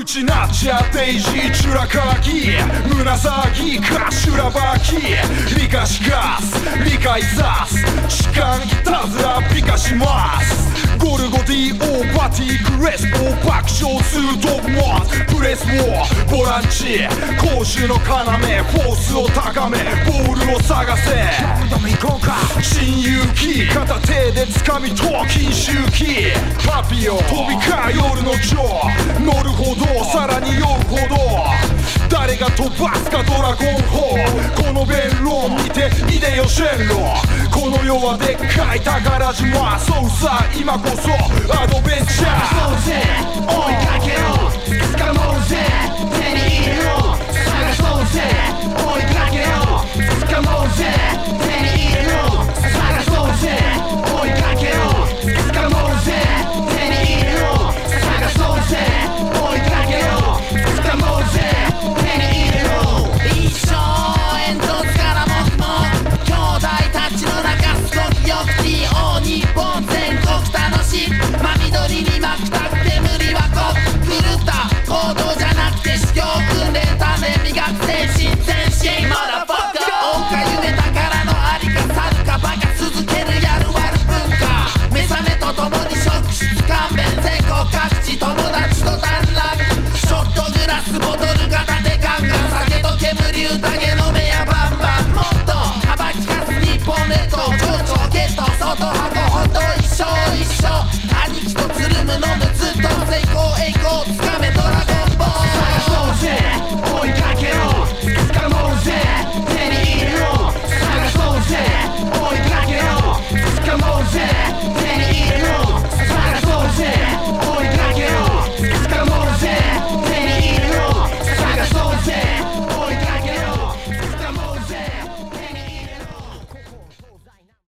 口なっちゃデイジーチュラカギ胸騒ぎカシュラバキ理科しかす理解さす痴漢いたずら美化しますゴルゴ DO バティクレスポ爆笑するドグモスプレスウォーボランチ攻守の要フォースを高めボールを探せ親友機片手で掴みと禁酒機パピオ飛び交う夜の蝶乗るほどさらに酔うほど誰が飛ばすかドラゴンホーこの弁論見ていでよシェンロこの世はでっかい宝島そうさ今こそアドベンチャーそうぜ追いかけろ